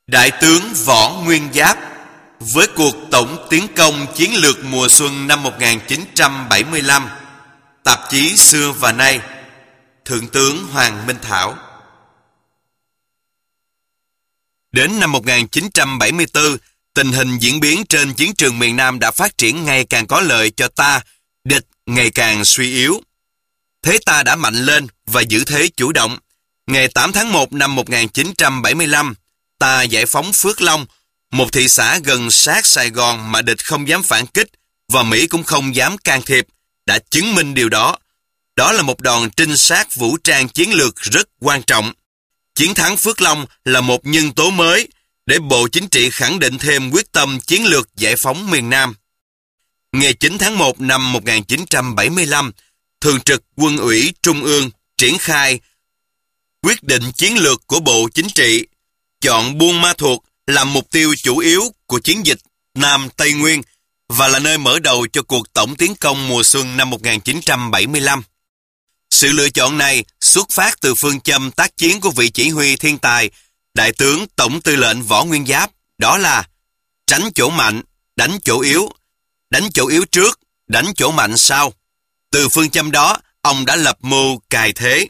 Đại tướng Võ Nguyên Giáp với cuộc tổng tiến công chiến lược mùa xuân năm 1975. Tạp chí Xưa và Nay. Thượng tướng Hoàng Minh Thảo. Đến năm 1974, tình hình diễn biến trên chiến trường miền Nam đã phát triển ngày càng có lợi cho ta, địch ngày càng suy yếu. Thế ta đã mạnh lên và giữ thế chủ động. Ngày 8 tháng 1 năm 1975, ta giải phóng Phước Long, một thị xã gần sát Sài Gòn mà địch không dám phản kích và Mỹ cũng không dám can thiệp, đã chứng minh điều đó. Đó là một đòn trinh sát vũ trang chiến lược rất quan trọng. Chiến thắng Phước Long là một nhân tố mới để Bộ Chính trị khẳng định thêm quyết tâm chiến lược giải phóng miền Nam. Ngày 9 tháng 1 năm 1975, Thường trực Quân ủy Trung ương triển khai quyết định chiến lược của Bộ Chính trị, chọn Buôn Ma Thuột làm mục tiêu chủ yếu của chiến dịch Nam Tây Nguyên và là nơi mở đầu cho cuộc tổng tiến công mùa xuân năm 1975. Sự lựa chọn này xuất phát từ phương châm tác chiến của vị chỉ huy thiên tài, Đại tướng Tổng tư lệnh Võ Nguyên Giáp, đó là tránh chỗ mạnh, đánh chỗ yếu trước, đánh chỗ mạnh sau. Từ phương châm đó, ông đã lập mưu cài thế.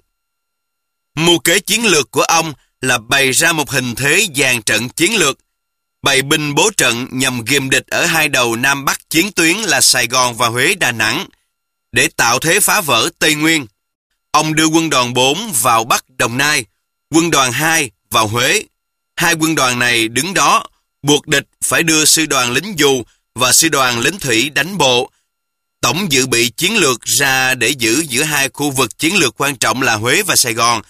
Mưu kế chiến lược của ông là bày ra một hình thế dàn trận chiến lược, bày binh bố trận nhằm ghìm địch ở hai đầu Nam Bắc chiến tuyến là Sài Gòn và Huế Đà Nẵng, để tạo thế phá vỡ Tây Nguyên. Ông đưa quân đoàn 4 vào Bắc Đồng Nai, quân đoàn 2 vào Huế. Hai quân đoàn này đứng đó, buộc địch phải đưa sư đoàn lính dù và sư đoàn lính thủy đánh bộ. Tổng dự bị chiến lược ra để giữ giữa hai khu vực chiến lược quan trọng là Huế và Sài Gòn.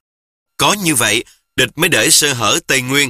Có như vậy, địch mới để sơ hở Tây Nguyên.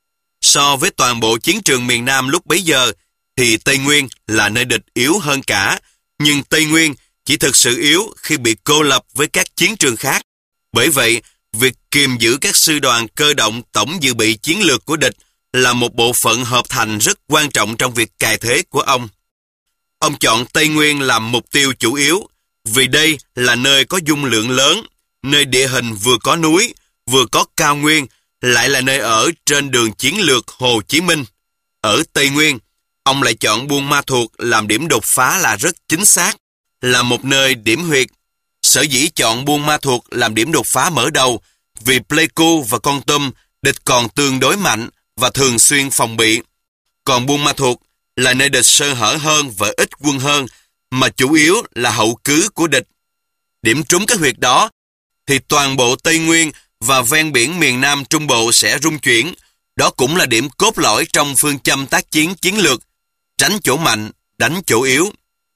So với toàn bộ chiến trường miền Nam lúc bấy giờ, thì Tây Nguyên là nơi địch yếu hơn cả, nhưng Tây Nguyên chỉ thực sự yếu khi bị cô lập với các chiến trường khác. Bởi vậy, việc kiềm giữ các sư đoàn cơ động tổng dự bị chiến lược của địch là một bộ phận hợp thành rất quan trọng trong việc cài thế của ông. Ông chọn Tây Nguyên làm mục tiêu chủ yếu, vì đây là nơi có dung lượng lớn, nơi địa hình vừa có núi, vừa có cao nguyên, lại là nơi ở trên đường chiến lược Hồ Chí Minh. Ở Tây Nguyên, ông lại chọn Buôn Ma Thuột làm điểm đột phá là rất chính xác, là một nơi điểm huyệt. Sở dĩ chọn Buôn Ma Thuột làm điểm đột phá mở đầu, vì Pleiku và Kon Tum địch còn tương đối mạnh và thường xuyên phòng bị. Còn Buôn Ma Thuột là nơi địch sơ hở hơn và ít quân hơn, mà chủ yếu là hậu cứ của địch. Điểm trúng các huyệt đó, thì toàn bộ Tây Nguyên và ven biển miền Nam Trung Bộ sẽ rung chuyển. Đó cũng là điểm cốt lõi trong phương châm tác chiến chiến lược, tránh chỗ mạnh, đánh chỗ yếu.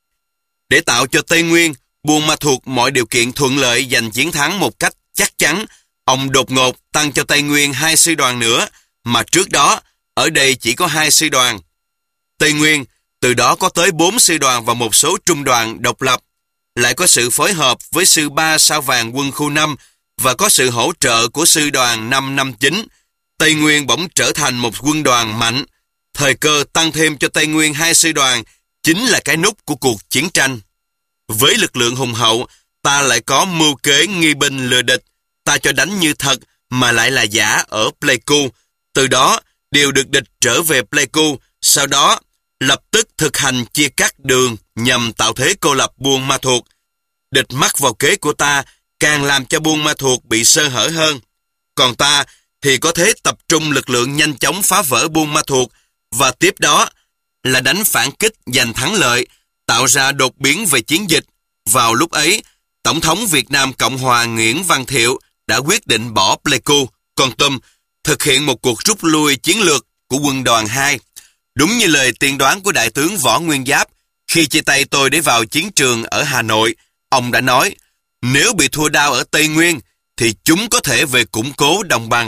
Để tạo cho Tây Nguyên, Buôn Ma Thuột mọi điều kiện thuận lợi giành chiến thắng một cách chắc chắn, ông đột ngột tăng cho Tây Nguyên 2 sư đoàn nữa, mà trước đó, ở đây chỉ có 2 sư đoàn. Tây Nguyên, từ đó có tới 4 sư đoàn và một số trung đoàn độc lập, lại có sự phối hợp với sư 3 sao vàng quân khu 5 và có sự hỗ trợ của sư đoàn 559. Tây Nguyên bỗng trở thành một quân đoàn mạnh. Thời cơ tăng thêm cho Tây Nguyên 2 sư đoàn chính là cái nút của cuộc chiến tranh. Với lực lượng hùng hậu, ta lại có mưu kế nghi binh lừa địch. Ta cho đánh như thật mà lại là giả ở Pleiku. Từ đó, điều được địch trở về Pleiku, sau đó lập tức thực hành chia cắt đường nhằm tạo thế cô lập Buôn Ma Thuột. Địch mắc vào kế của ta, càng làm cho Buôn Ma Thuột bị sơ hở hơn. Còn ta thì có thế tập trung lực lượng nhanh chóng phá vỡ Buôn Ma Thuột và tiếp đó là đánh phản kích giành thắng lợi, tạo ra đột biến về chiến dịch. Vào lúc ấy, Tổng thống Việt Nam Cộng Hòa Nguyễn Văn Thiệu đã quyết định bỏ Pleiku, Kon Tum, thực hiện một cuộc rút lui chiến lược của quân đoàn 2. Đúng như lời tiên đoán của Đại tướng Võ Nguyên Giáp, khi chia tay tôi để vào chiến trường ở Hà Nội, ông đã nói, nếu bị thua đau ở Tây Nguyên, thì chúng có thể về củng cố đồng bằng.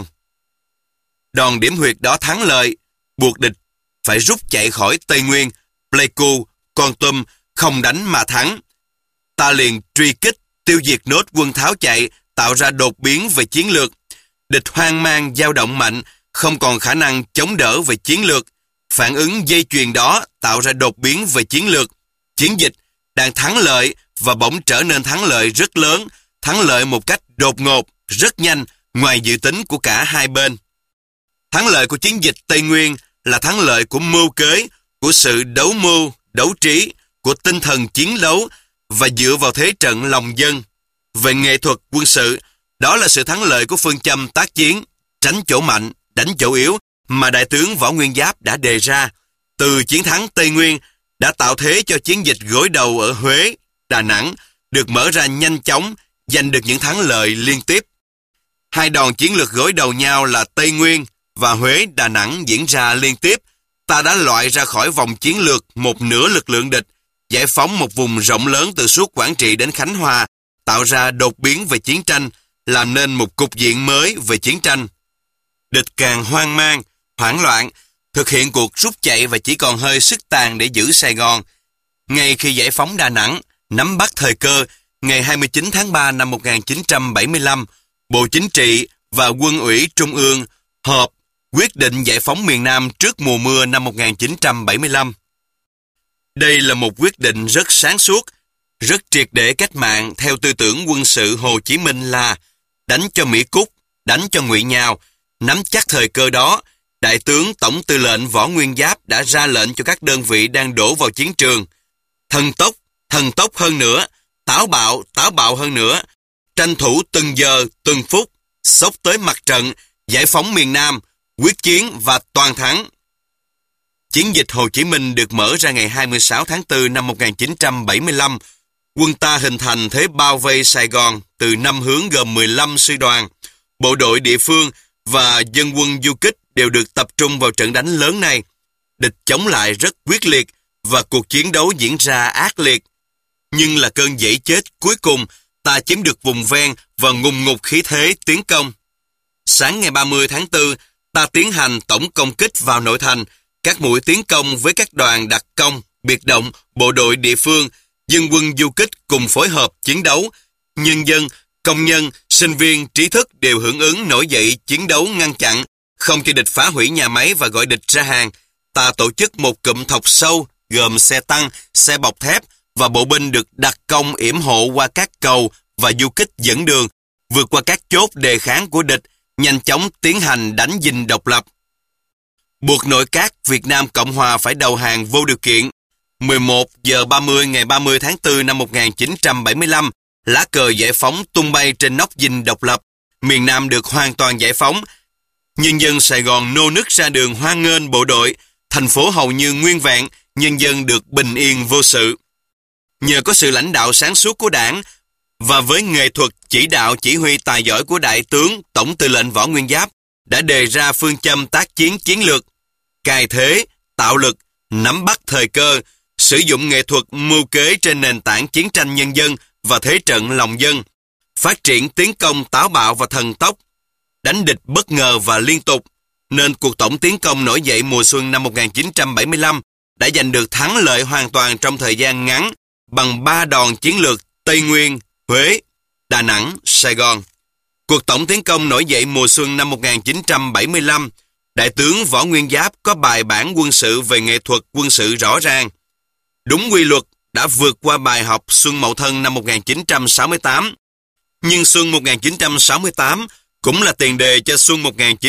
Đòn điểm huyệt đó thắng lợi, buộc địch phải rút chạy khỏi Tây Nguyên, Pleiku, Kon Tum, không đánh mà thắng. Ta liền truy kích, tiêu diệt nốt quân tháo chạy, tạo ra đột biến về chiến lược. Địch hoang mang, dao động mạnh, không còn khả năng chống đỡ về chiến lược. Phản ứng dây chuyền đó tạo ra đột biến về chiến lược. Chiến dịch đang thắng lợi và bỗng trở nên thắng lợi rất lớn, thắng lợi một cách đột ngột, rất nhanh, ngoài dự tính của cả hai bên. Thắng lợi của chiến dịch Tây Nguyên là thắng lợi của mưu kế, của sự đấu mưu, đấu trí, của tinh thần chiến đấu và dựa vào thế trận lòng dân. Về nghệ thuật quân sự, đó là sự thắng lợi của phương châm tác chiến, tránh chỗ mạnh, đánh chỗ yếu mà Đại tướng Võ Nguyên Giáp đã đề ra. Từ chiến thắng Tây Nguyên đã tạo thế cho chiến dịch gối đầu ở Huế, Đà Nẵng được mở ra nhanh chóng, giành được những thắng lợi liên tiếp. Hai đòn chiến lược gối đầu nhau là Tây Nguyên và Huế, Đà Nẵng diễn ra liên tiếp. Ta đã loại ra khỏi vòng chiến lược một nửa lực lượng địch, giải phóng một vùng rộng lớn từ suốt Quảng Trị đến Khánh Hòa, tạo ra đột biến về chiến tranh, làm nên một cục diện mới về chiến tranh. Địch càng hoang mang, hoảng loạn, thực hiện cuộc rút chạy và chỉ còn hơi sức tàn để giữ Sài Gòn. Ngay khi giải phóng Đà Nẵng, nắm bắt thời cơ, ngày 29 tháng 3 năm 1975, Bộ Chính trị và Quân ủy Trung ương họp quyết định giải phóng miền Nam trước mùa mưa năm 1975. Đây là một quyết định rất sáng suốt, rất triệt để cách mạng theo tư tưởng quân sự Hồ Chí Minh là đánh cho Mỹ Cúc, đánh cho Ngụy Nhào. Nắm chắc thời cơ đó, Đại tướng Tổng tư lệnh Võ Nguyên Giáp đã ra lệnh cho các đơn vị đang đổ vào chiến trường. Thần tốc hơn nữa, táo bạo hơn nữa, tranh thủ từng giờ, từng phút, xốc tới mặt trận, giải phóng miền Nam, quyết chiến và toàn thắng. Chiến dịch Hồ Chí Minh được mở ra ngày 26 tháng 4 năm 1975. Quân ta hình thành thế bao vây Sài Gòn từ 5 hướng gồm 15 sư đoàn. Bộ đội địa phương và dân quân du kích đều được tập trung vào trận đánh lớn này. Địch chống lại rất quyết liệt và cuộc chiến đấu diễn ra ác liệt. Nhưng là cơn dãy chết cuối cùng, ta chiếm được vùng ven và ngùng ngục khí thế tiến công. Sáng ngày 30 tháng 4, ta tiến hành tổng công kích vào nội thành. Các mũi tiến công với các đoàn đặc công, biệt động, bộ đội địa phương, dân quân du kích cùng phối hợp chiến đấu. Nhân dân, công nhân, sinh viên, trí thức đều hưởng ứng nổi dậy chiến đấu ngăn chặn, không cho địch phá hủy nhà máy và gọi địch ra hàng. Ta tổ chức một cụm thọc sâu gồm xe tăng, xe bọc thép và bộ binh được đặc công yểm hộ qua các cầu và du kích dẫn đường, vượt qua các chốt đề kháng của địch, nhanh chóng tiến hành đánh giành độc lập. Buộc nội các Việt Nam Cộng Hòa phải đầu hàng vô điều kiện. 11 giờ 30 ngày 30 tháng 4 năm 1975, lá cờ giải phóng tung bay trên nóc dinh độc lập. Miền Nam được hoàn toàn giải phóng. Nhân dân Sài Gòn nô nức ra đường hoan nghênh bộ đội. Thành phố hầu như nguyên vẹn, nhân dân được bình yên vô sự. Nhờ có sự lãnh đạo sáng suốt của Đảng và với nghệ thuật chỉ đạo chỉ huy tài giỏi của Đại tướng Tổng tư lệnh Võ Nguyên Giáp đã đề ra phương châm tác chiến chiến lược, cài thế, tạo lực, nắm bắt thời cơ, sử dụng nghệ thuật mưu kế trên nền tảng chiến tranh nhân dân và thế trận lòng dân, phát triển tiến công táo bạo và thần tốc, đánh địch bất ngờ và liên tục, nên cuộc tổng tiến công nổi dậy mùa xuân năm 1975 đã giành được thắng lợi hoàn toàn trong thời gian ngắn bằng 3 đòn chiến lược Tây Nguyên, Huế, Đà Nẵng, Sài Gòn. Cuộc tổng tiến công nổi dậy mùa xuân năm 1975, Đại tướng Võ Nguyên Giáp có bài bản quân sự về nghệ thuật quân sự rõ ràng. Đúng quy luật đã vượt qua bài học Xuân Mậu Thân năm 1968. Nhưng Xuân 1968 cũng là tiền đề cho Xuân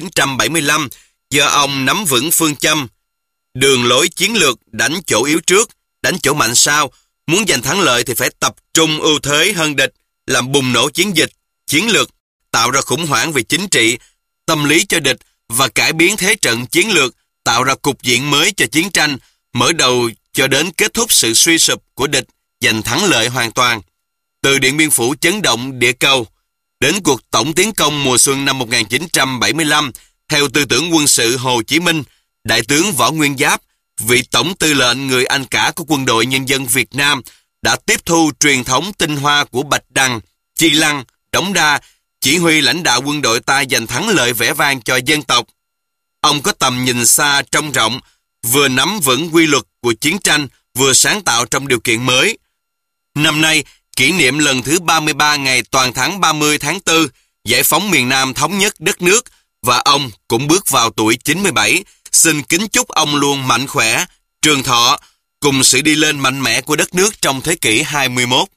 1975 do ông nắm vững phương châm. Đường lối chiến lược đánh chỗ yếu trước, đánh chỗ mạnh sau. Muốn giành thắng lợi thì phải tập trung ưu thế hơn địch, làm bùng nổ chiến dịch, chiến lược, tạo ra khủng hoảng về chính trị, tâm lý cho địch và cải biến thế trận chiến lược, tạo ra cục diện mới cho chiến tranh, mở đầu cho đến kết thúc sự suy sụp của địch, giành thắng lợi hoàn toàn. Từ Điện Biên Phủ chấn động địa cầu, đến cuộc tổng tiến công mùa xuân năm 1975, theo tư tưởng quân sự Hồ Chí Minh, Đại tướng Võ Nguyên Giáp, vị tổng tư lệnh người anh cả của Quân đội Nhân dân Việt Nam, đã tiếp thu truyền thống tinh hoa của Bạch Đằng, Chi Lăng, Đống Đa, chỉ huy lãnh đạo quân đội ta giành thắng lợi vẻ vang cho dân tộc. Ông có tầm nhìn xa trông rộng, vừa nắm vững quy luật của chiến tranh, vừa sáng tạo trong điều kiện mới. Năm nay, kỷ niệm lần thứ 33 ngày toàn thắng 30 tháng 4, giải phóng miền Nam thống nhất đất nước, và ông cũng bước vào tuổi 97. Xin kính chúc ông luôn mạnh khỏe, trường thọ, cùng sự đi lên mạnh mẽ của đất nước trong thế kỷ 21.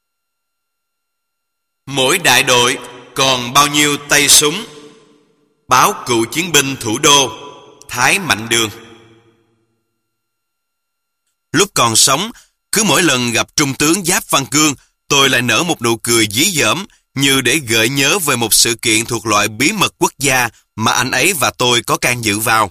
Mỗi đại đội còn bao nhiêu tay súng? báo Cựu Chiến binh Thủ đô, Thái Mạnh Đương. Lúc còn sống, cứ mỗi lần gặp Trung tướng Giáp Văn Cương, tôi lại nở một nụ cười dí dỏm như để gợi nhớ về một sự kiện thuộc loại bí mật quốc gia mà anh ấy và tôi có can dự vào.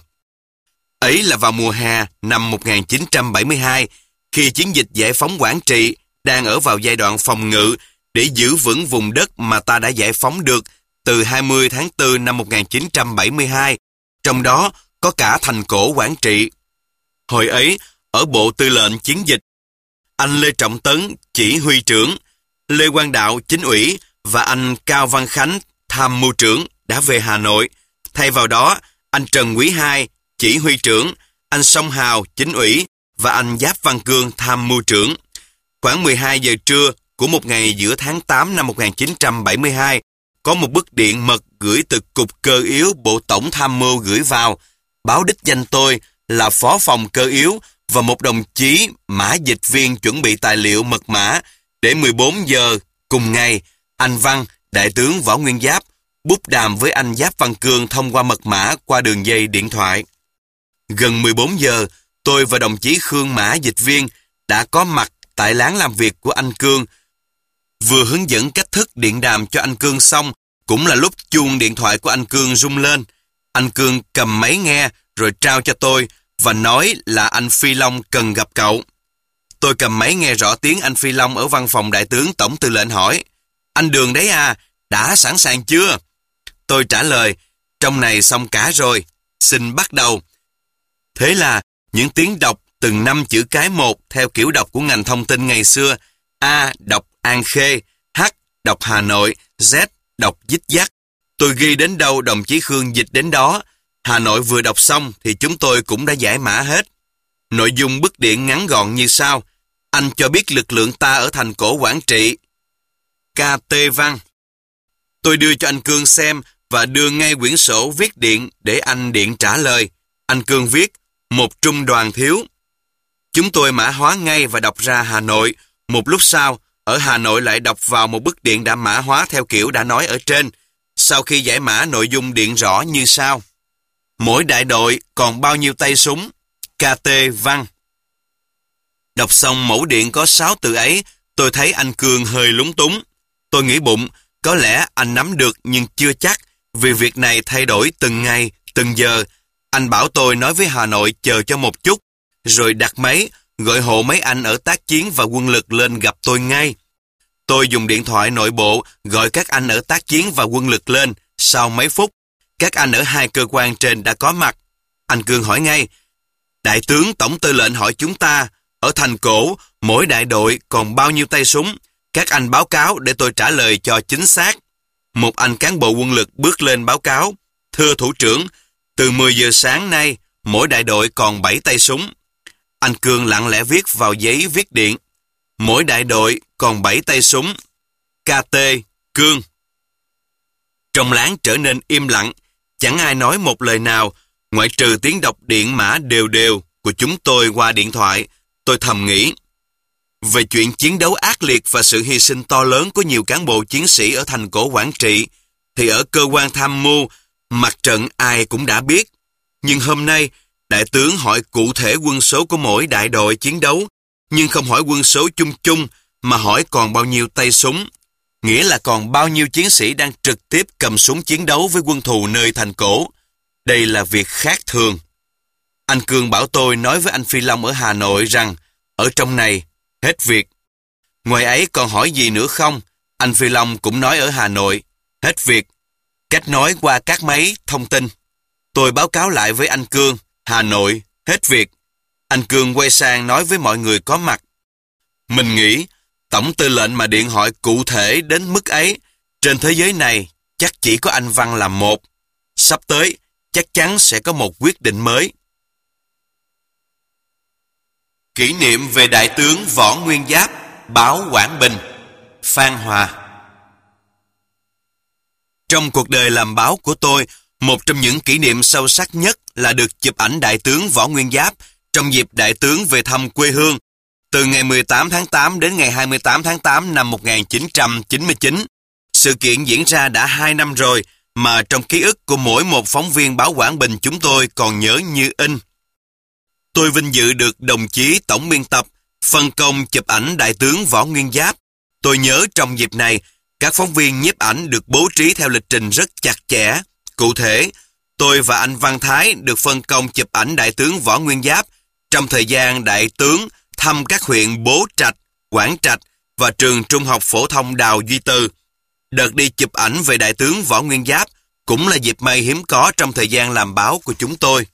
Ấy là vào mùa hè năm 1972, khi chiến dịch giải phóng Quảng Trị đang ở vào giai đoạn phòng ngự để giữ vững vùng đất mà ta đã giải phóng được từ 20 tháng 4 năm 1972, trong đó có cả thành cổ Quảng Trị. Hồi ấy, ở Bộ Tư lệnh Chiến dịch, anh Lê Trọng Tấn, chỉ huy trưởng, Lê Quang Đạo, chính ủy và anh Cao Văn Khánh, tham mưu trưởng đã về Hà Nội. Thay vào đó, anh Trần Quý II, chỉ huy trưởng, anh Song Hào, chính ủy và anh Giáp Văn Cương, tham mưu trưởng. Khoảng 12 giờ trưa của một ngày giữa tháng 8 năm 1972, có một bức điện mật gửi từ Cục Cơ yếu Bộ Tổng Tham mưu gửi vào, báo đích danh tôi là Phó phòng Cơ yếu và một đồng chí mã dịch viên chuẩn bị tài liệu mật mã để 14 giờ cùng ngày, anh Văn, Đại tướng Võ Nguyên Giáp, bút đàm với anh Giáp Văn Cương thông qua mật mã qua đường dây điện thoại. Gần 14 giờ, tôi và đồng chí Khương mã dịch viên đã có mặt tại lán làm việc của anh Cương. Vừa hướng dẫn cách thức điện đàm cho anh Cương xong, cũng là lúc chuông điện thoại của anh Cương rung lên. Anh Cương cầm máy nghe rồi trao cho tôi và nói là anh Phi Long cần gặp cậu. Tôi cầm máy nghe rõ tiếng anh Phi Long ở văn phòng Đại tướng Tổng Tư lệnh hỏi: "Anh Đường đấy à, đã sẵn sàng chưa?" Tôi trả lời: "Trong này xong cả rồi, xin bắt đầu." Thế là những tiếng đọc từng 5 chữ cái một theo kiểu đọc của ngành thông tin ngày xưa. A đọc An Khê, H đọc Hà Nội, Z đọc Dích Dắt. Tôi ghi đến đâu đồng chí Khương dịch đến đó. Hà Nội vừa đọc xong thì chúng tôi cũng đã giải mã hết. Nội dung bức điện ngắn gọn như sau: "Anh cho biết lực lượng ta ở thành cổ Quảng Trị. KT Văn." Tôi đưa cho anh Cương xem và đưa ngay quyển sổ viết điện để anh điện trả lời. Anh Cương viết: "Một trung đoàn thiếu." Chúng tôi mã hóa ngay và đọc ra Hà Nội. Một lúc sau, ở Hà Nội lại đọc vào một bức điện đã mã hóa theo kiểu đã nói ở trên. Sau khi giải mã, nội dung điện rõ như sau: "Mỗi đại đội còn bao nhiêu tay súng? KT Văn." Đọc xong mẫu điện có 6 từ ấy, tôi thấy anh Cương hơi lúng túng. Tôi nghĩ bụng, có lẽ anh nắm được nhưng chưa chắc, vì việc này thay đổi từng ngày, từng giờ. Anh bảo tôi nói với Hà Nội chờ cho một chút, rồi đặt máy, gọi hộ mấy anh ở tác chiến và quân lực lên gặp tôi ngay. Tôi dùng điện thoại nội bộ gọi các anh ở tác chiến và quân lực lên. Sau mấy phút, các anh ở 2 cơ quan trên đã có mặt. Anh Cương hỏi ngay: "Đại tướng Tổng Tư lệnh hỏi chúng ta, ở thành cổ, mỗi đại đội còn bao nhiêu tay súng? Các anh báo cáo để tôi trả lời cho chính xác." Một anh cán bộ quân lực bước lên báo cáo: "Thưa thủ trưởng, từ 10 giờ sáng nay, mỗi đại đội còn 7 tay súng." Anh Cương lặng lẽ viết vào giấy viết điện: "Mỗi đại đội còn 7 tay súng. KT Cương." Trong láng trở nên im lặng, chẳng ai nói một lời nào, ngoại trừ tiếng đọc điện mã đều đều của chúng tôi qua điện thoại. Tôi thầm nghĩ, về chuyện chiến đấu ác liệt và sự hy sinh to lớn của nhiều cán bộ chiến sĩ ở thành cổ Quảng Trị, thì ở cơ quan tham mưu, mặt trận ai cũng đã biết. Nhưng hôm nay, đại tướng hỏi cụ thể quân số của mỗi đại đội chiến đấu, nhưng không hỏi quân số chung chung, mà hỏi còn bao nhiêu tay súng. Nghĩa là còn bao nhiêu chiến sĩ đang trực tiếp cầm súng chiến đấu với quân thù nơi thành cổ. Đây là việc khác thường. Anh Cương bảo tôi nói với anh Phi Long ở Hà Nội rằng, ở trong này, hết việc. Ngoài ấy còn hỏi gì nữa không? Anh Phi Long cũng nói ở Hà Nội, hết việc. Cách nói qua các máy thông tin. Tôi báo cáo lại với anh Cương, Hà Nội, hết việc. Anh Cương quay sang nói với mọi người có mặt: "Mình nghĩ, Tổng Tư lệnh mà điện hỏi cụ thể đến mức ấy, trên thế giới này chắc chỉ có anh Văn là một. Sắp tới, chắc chắn sẽ có một quyết định mới." Kỷ niệm về Đại tướng Võ Nguyên Giáp, báo Quảng Bình, Phan Hòa. Trong cuộc đời làm báo của tôi, một trong những kỷ niệm sâu sắc nhất là được chụp ảnh Đại tướng Võ Nguyên Giáp trong dịp Đại tướng về thăm quê hương, từ ngày 18 tháng 8 đến ngày 28 tháng 8 năm 1999. Sự kiện diễn ra đã 2 năm rồi, mà trong ký ức của mỗi một phóng viên báo Quảng Bình chúng tôi còn nhớ như in. Tôi vinh dự được đồng chí tổng biên tập phân công chụp ảnh Đại tướng Võ Nguyên Giáp. Tôi nhớ trong dịp này, các phóng viên nhiếp ảnh được bố trí theo lịch trình rất chặt chẽ. Cụ thể, tôi và anh Văn Thái được phân công chụp ảnh Đại tướng Võ Nguyên Giáp trong thời gian Đại tướng thăm các huyện Bố Trạch, Quảng Trạch và trường Trung học phổ thông Đào Duy Từ. Đợt đi chụp ảnh về Đại tướng Võ Nguyên Giáp cũng là dịp may hiếm có trong thời gian làm báo của chúng tôi.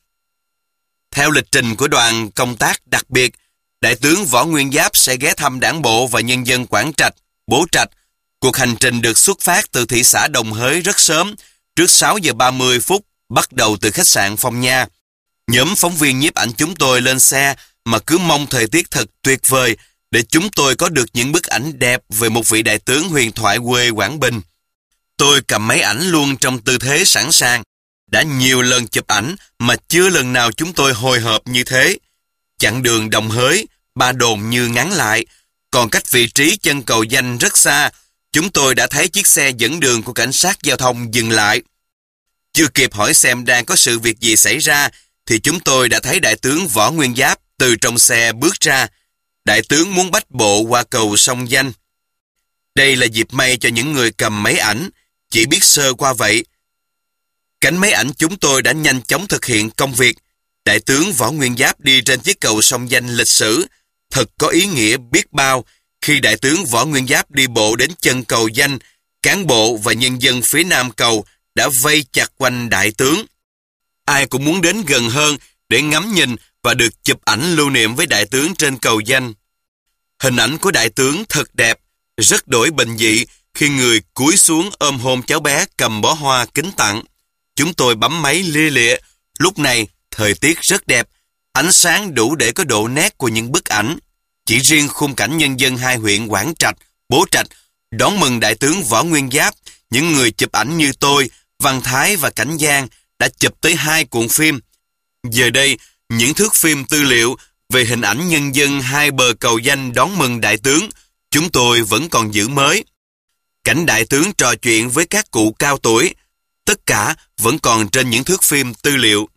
Theo lịch trình của đoàn công tác đặc biệt, Đại tướng Võ Nguyên Giáp sẽ ghé thăm đảng bộ và nhân dân Quảng Trạch, Bố Trạch. Cuộc hành trình được xuất phát từ thị xã Đồng Hới rất sớm, trước 6 giờ 30 phút, bắt đầu từ khách sạn Phong Nha. Nhóm phóng viên nhiếp ảnh chúng tôi lên xe mà cứ mong thời tiết thật tuyệt vời để chúng tôi có được những bức ảnh đẹp về một vị đại tướng huyền thoại quê Quảng Bình. Tôi cầm máy ảnh luôn trong tư thế sẵn sàng. Đã nhiều lần chụp ảnh mà chưa lần nào chúng tôi hồi hộp như thế. Chặng đường Đồng Hới, Ba Đồn như ngắn lại, còn cách vị trí chân cầu Danh rất xa, chúng tôi đã thấy chiếc xe dẫn đường của cảnh sát giao thông dừng lại. Chưa kịp hỏi xem đang có sự việc gì xảy ra, thì chúng tôi đã thấy Đại tướng Võ Nguyên Giáp từ trong xe bước ra. Đại tướng muốn bách bộ qua cầu sông Danh. Đây là dịp may cho những người cầm máy ảnh, chỉ biết sơ qua vậy. Cánh máy ảnh chúng tôi đã nhanh chóng thực hiện công việc. Đại tướng Võ Nguyên Giáp đi trên chiếc cầu sông Danh lịch sử, thật có ý nghĩa biết bao. Khi Đại tướng Võ Nguyên Giáp đi bộ đến chân cầu Danh, cán bộ và nhân dân phía nam cầu đã vây chặt quanh Đại tướng. Ai cũng muốn đến gần hơn để ngắm nhìn và được chụp ảnh lưu niệm với Đại tướng trên cầu Danh. Hình ảnh của Đại tướng thật đẹp, rất đổi bình dị khi người cúi xuống ôm hôn cháu bé cầm bó hoa kính tặng. Chúng tôi bấm máy lia lịa. Lúc này, thời tiết rất đẹp, ánh sáng đủ để có độ nét của những bức ảnh. Chỉ riêng khung cảnh nhân dân hai huyện Quảng Trạch, Bố Trạch đón mừng Đại tướng Võ Nguyên Giáp, những người chụp ảnh như tôi, Văn Thái và Cảnh Giang đã chụp tới 2 cuộn phim. Giờ đây, những thước phim tư liệu về hình ảnh nhân dân hai bờ cầu Danh đón mừng Đại tướng, chúng tôi vẫn còn giữ mới. Cảnh Đại tướng trò chuyện với các cụ cao tuổi, tất cả vẫn còn trên những thước phim tư liệu.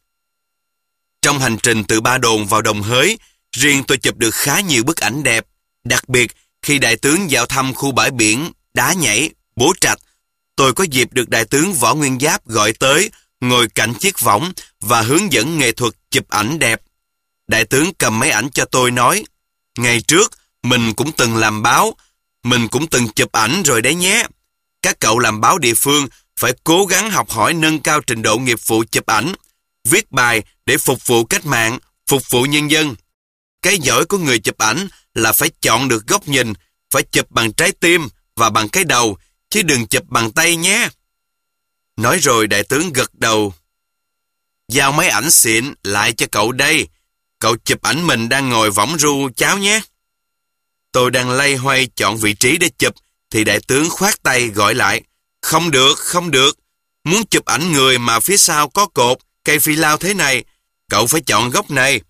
Trong hành trình từ Ba Đồn vào Đồng Hới, riêng tôi chụp được khá nhiều bức ảnh đẹp, đặc biệt khi Đại tướng vào thăm khu bãi biển Đá Nhảy, Bố Trạch. Tôi có dịp được Đại tướng Võ Nguyên Giáp gọi tới, ngồi cạnh chiếc võng và hướng dẫn nghệ thuật chụp ảnh đẹp. Đại tướng cầm máy ảnh cho tôi nói, ngày trước mình cũng từng làm báo, mình cũng từng chụp ảnh rồi đấy nhé. Các cậu làm báo địa phương phải cố gắng học hỏi nâng cao trình độ nghiệp vụ chụp ảnh, viết bài để phục vụ cách mạng, phục vụ nhân dân. Cái giỏi của người chụp ảnh là phải chọn được góc nhìn, phải chụp bằng trái tim và bằng cái đầu, chứ đừng chụp bằng tay nhé. Nói rồi Đại tướng gật đầu. Giao máy ảnh xịn lại cho cậu đây. Cậu chụp ảnh mình đang ngồi võng ru cháo nhé. Tôi đang loay hoay chọn vị trí để chụp, thì Đại tướng khoát tay gọi lại. Không được, không được. Muốn chụp ảnh người mà phía sau có cột, cây phi lao thế này, cậu phải chọn góc này.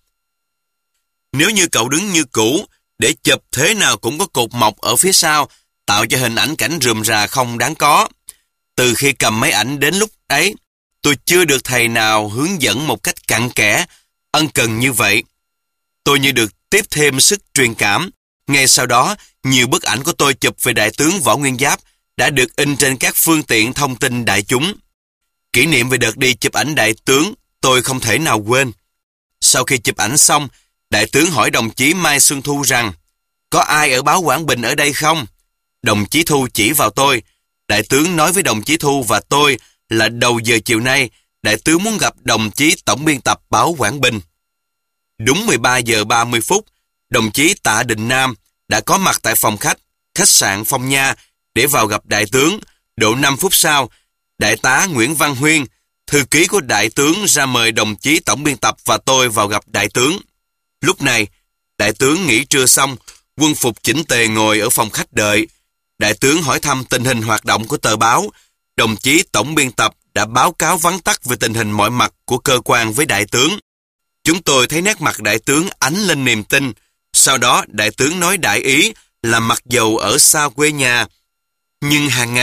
Nếu như cậu đứng như cũ, để chụp thế nào cũng có cột mọc ở phía sau, tạo cho hình ảnh cảnh rườm rà không đáng có. Từ khi cầm máy ảnh đến lúc ấy, tôi chưa được thầy nào hướng dẫn một cách cặn kẽ, ân cần như vậy. Tôi như được tiếp thêm sức truyền cảm. Ngay sau đó, nhiều bức ảnh của tôi chụp về Đại tướng Võ Nguyên Giáp đã được in trên các phương tiện thông tin đại chúng. Kỷ niệm về đợt đi chụp ảnh Đại tướng, tôi không thể nào quên. Sau khi chụp ảnh xong, Đại tướng hỏi đồng chí Mai Xuân Thu rằng, có ai ở báo Quảng Bình ở đây không? Đồng chí Thu chỉ vào tôi. Đại tướng nói với đồng chí Thu và tôi là đầu giờ chiều nay, Đại tướng muốn gặp đồng chí tổng biên tập báo Quảng Bình. Đúng 13 giờ 30 phút, đồng chí Tạ Đình Nam đã có mặt tại phòng khách sạn Phong Nha để vào gặp Đại tướng. Độ 5 phút sau, Đại tá Nguyễn Văn Huyên, thư ký của Đại tướng, ra mời đồng chí tổng biên tập và tôi vào gặp Đại tướng. Lúc này, Đại tướng nghỉ trưa xong, quân phục chỉnh tề ngồi ở phòng khách đợi. Đại tướng hỏi thăm tình hình hoạt động của tờ báo. Đồng chí tổng biên tập đã báo cáo vắn tắt về tình hình mọi mặt của cơ quan với Đại tướng. Chúng tôi thấy nét mặt Đại tướng ánh lên niềm tin. Sau đó Đại tướng nói đại ý là mặc dầu ở xa quê nhà, nhưng hàng ngày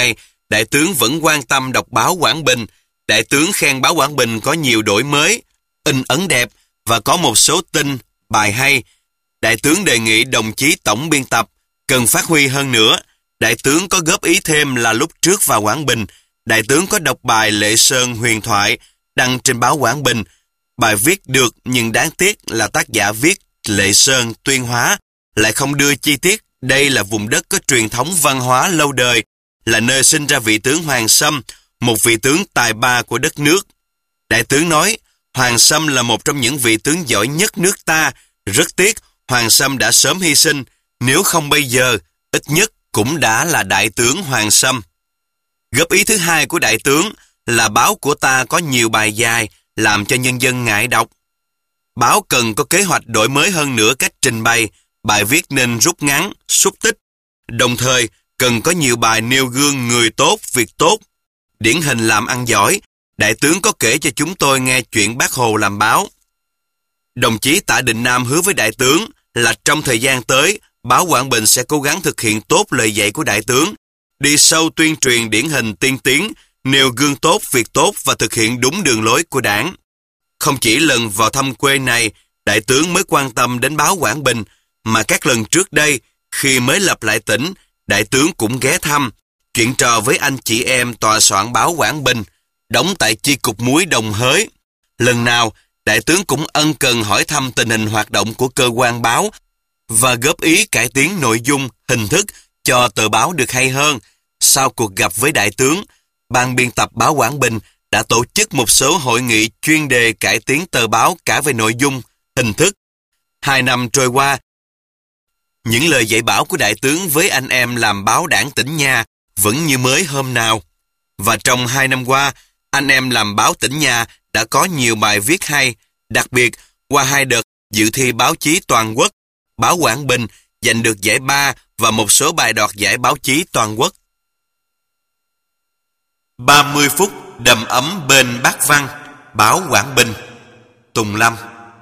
đại tướng vẫn quan tâm đọc báo Quảng Bình. Đại tướng khen báo Quảng Bình có nhiều đổi mới, in ấn đẹp và có một số tin, bài hay. Đại tướng đề nghị đồng chí tổng biên tập cần phát huy hơn nữa. Đại tướng có góp ý thêm là lúc trước vào Quảng Bình, đại tướng có đọc bài Lệ Sơn huyền thoại đăng trên báo Quảng Bình. Bài viết được nhưng đáng tiếc là tác giả viết Lệ Sơn, Tuyên Hóa lại không đưa chi tiết. Đây là vùng đất có truyền thống văn hóa lâu đời, là nơi sinh ra vị tướng Hoàng Sâm, một vị tướng tài ba của đất nước. Đại tướng nói, Hoàng Sâm là một trong những vị tướng giỏi nhất nước ta. Rất tiếc, Hoàng Sâm đã sớm hy sinh, nếu không bây giờ, ít nhất cũng đã là đại tướng Hoàng Sâm. Góp ý thứ hai của đại tướng là báo của ta có nhiều bài dài, làm cho nhân dân ngại đọc. Báo cần có kế hoạch đổi mới hơn nữa cách trình bày, bài viết nên rút ngắn, xúc tích. Đồng thời, cần có nhiều bài nêu gương người tốt, việc tốt, điển hình làm ăn giỏi. Đại tướng có kể cho chúng tôi nghe chuyện Bác Hồ làm báo. Đồng chí Tạ Đình Nam hứa với đại tướng là trong thời gian tới, báo Quảng Bình sẽ cố gắng thực hiện tốt lời dạy của đại tướng, đi sâu tuyên truyền điển hình tiên tiến, nêu gương tốt, việc tốt và thực hiện đúng đường lối của Đảng. Không chỉ lần vào thăm quê này, đại tướng mới quan tâm đến báo Quảng Bình, mà các lần trước đây, khi mới lập lại tỉnh, đại tướng cũng ghé thăm, chuyện trò với anh chị em tòa soạn báo Quảng Bình, đóng tại chi cục muối Đồng Hới. Lần nào, đại tướng cũng ân cần hỏi thăm tình hình hoạt động của cơ quan báo và góp ý cải tiến nội dung, hình thức cho tờ báo được hay hơn. Sau cuộc gặp với đại tướng, ban biên tập báo Quảng Bình đã tổ chức một số hội nghị chuyên đề cải tiến tờ báo cả về nội dung, hình thức. 2 năm trôi qua, những lời dạy bảo của đại tướng với anh em làm báo Đảng tỉnh nhà vẫn như mới hôm nào. Và trong 2 năm qua, anh em làm báo tỉnh nhà đã có nhiều bài viết hay, đặc biệt qua 2 đợt dự thi báo chí toàn quốc, báo Quảng Bình giành được giải 3 và một số bài đoạt giải báo chí toàn quốc. 30 phút đầm ấm bên Bác Văn, báo Quảng Bình. Tùng Lâm.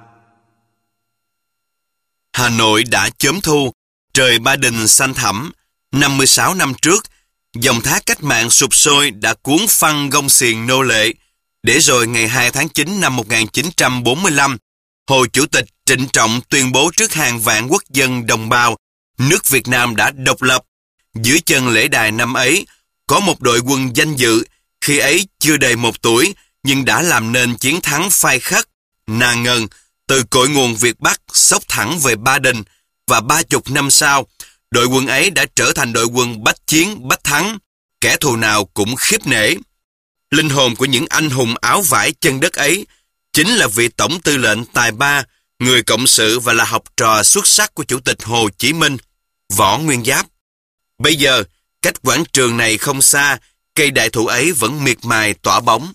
Hà Nội đã chớm thu, trời Ba Đình xanh thẳm. 56 năm trước, dòng thác cách mạng sục sôi đã cuốn phăng gông xiềng nô lệ. Để rồi ngày 2 tháng 9 năm 1945, Hồ Chủ tịch trịnh trọng tuyên bố trước hàng vạn quốc dân đồng bào, nước Việt Nam đã độc lập. Dưới chân lễ đài năm ấy, có một đội quân danh dự, khi ấy chưa đầy 1 tuổi, nhưng đã làm nên chiến thắng phai khắc, nàn ngần, từ cội nguồn Việt Bắc xốc thẳng về Ba Đình, và 30 năm sau, đội quân ấy đã trở thành đội quân bách chiến bách thắng, kẻ thù nào cũng khiếp nể. Linh hồn của những anh hùng áo vải chân đất ấy chính là vị tổng tư lệnh tài ba, người cộng sự và là học trò xuất sắc của Chủ tịch Hồ Chí Minh, Võ Nguyên Giáp. Bây giờ, cách quảng trường này không xa, cây đại thụ ấy vẫn miệt mài tỏa bóng.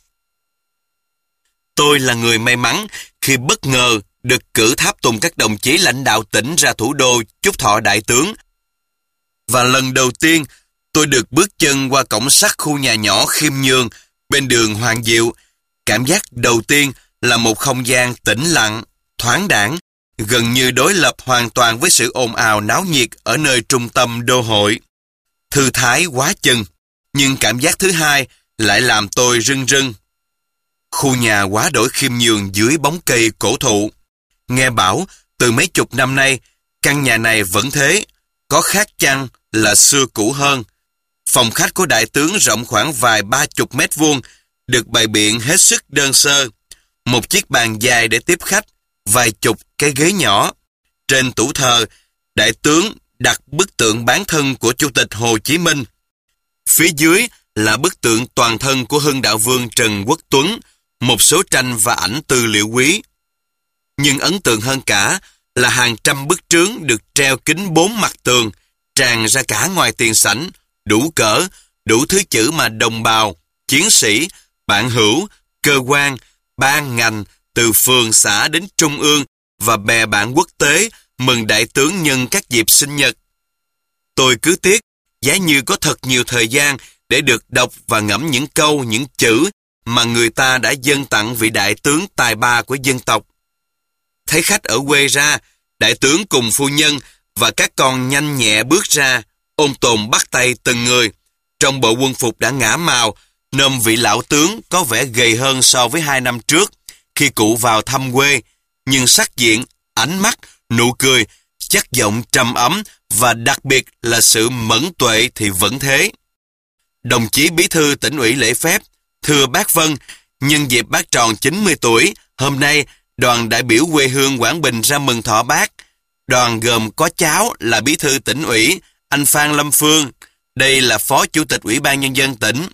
Tôi là người may mắn khi bất ngờ được cử tháp tùng các đồng chí lãnh đạo tỉnh ra thủ đô chúc thọ đại tướng. Và lần đầu tiên, tôi được bước chân qua cổng sắt khu nhà nhỏ khiêm nhường bên đường Hoàng Diệu. Cảm giác đầu tiên là một không gian tĩnh lặng, thoáng đãng, gần như đối lập hoàn toàn với sự ồn ào náo nhiệt ở nơi trung tâm đô hội. Thư thái quá chừng, nhưng cảm giác thứ hai lại làm tôi rưng rưng. Khu nhà quá đổi khiêm nhường dưới bóng cây cổ thụ. Nghe bảo, từ mấy chục năm nay, căn nhà này vẫn thế, có khác chăng là xưa cũ hơn. Phòng khách của đại tướng rộng khoảng vài 30 mét vuông, được bày biện hết sức đơn sơ. Một chiếc bàn dài để tiếp khách, vài chục cái ghế nhỏ. Trên tủ thờ, đại tướng đặt bức tượng bán thân của Chủ tịch Hồ Chí Minh. Phía dưới là bức tượng toàn thân của Hưng Đạo Vương Trần Quốc Tuấn, một số tranh và ảnh tư liệu quý. Nhưng ấn tượng hơn cả là hàng trăm bức trướng được treo kín 4 mặt tường, tràn ra cả ngoài tiền sảnh, đủ cỡ, đủ thứ chữ mà đồng bào, chiến sĩ, bạn hữu, cơ quan, ban ngành, từ phường xã đến trung ương và bè bạn quốc tế mừng đại tướng nhân các dịp sinh nhật. Tôi cứ tiếc, giá như có thật nhiều thời gian để được đọc và ngẫm những câu, những chữ mà người ta đã dâng tặng vị đại tướng tài ba của dân tộc. Thấy khách ở quê ra, đại tướng cùng phu nhân và các con nhanh nhẹ bước ra, ôm tồn bắt tay từng người. trong bộ quân phục đã ngả màu, nên vị lão tướng có vẻ gầy hơn so với 2 năm trước khi cụ vào thăm quê, nhưng sắc diện, ánh mắt, nụ cười, chất giọng trầm ấm và đặc biệt là sự mẫn tuệ thì vẫn thế. Đồng chí Bí thư Tỉnh ủy lễ phép: thưa bác Vân, nhân dịp bác tròn 90 tuổi, hôm nay đoàn đại biểu quê hương Quảng Bình ra mừng thọ bác. Đoàn gồm có cháu là Bí thư Tỉnh ủy, anh Phan Lâm Phương, đây là Phó Chủ tịch Ủy ban Nhân dân tỉnh.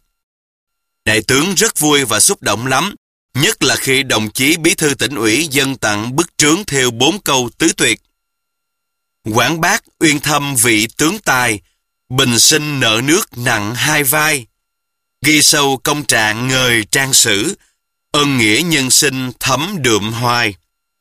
Đại tướng rất vui và xúc động lắm, nhất là khi đồng chí Bí thư Tỉnh ủy dâng tặng bức trướng theo 4 câu tứ tuyệt. Quảng bác uyên thâm vị tướng tài, bình sinh nợ nước nặng 2 vai. Ghi sâu công trạng ngời trang sử, ơn nghĩa nhân sinh thấm đượm hoài.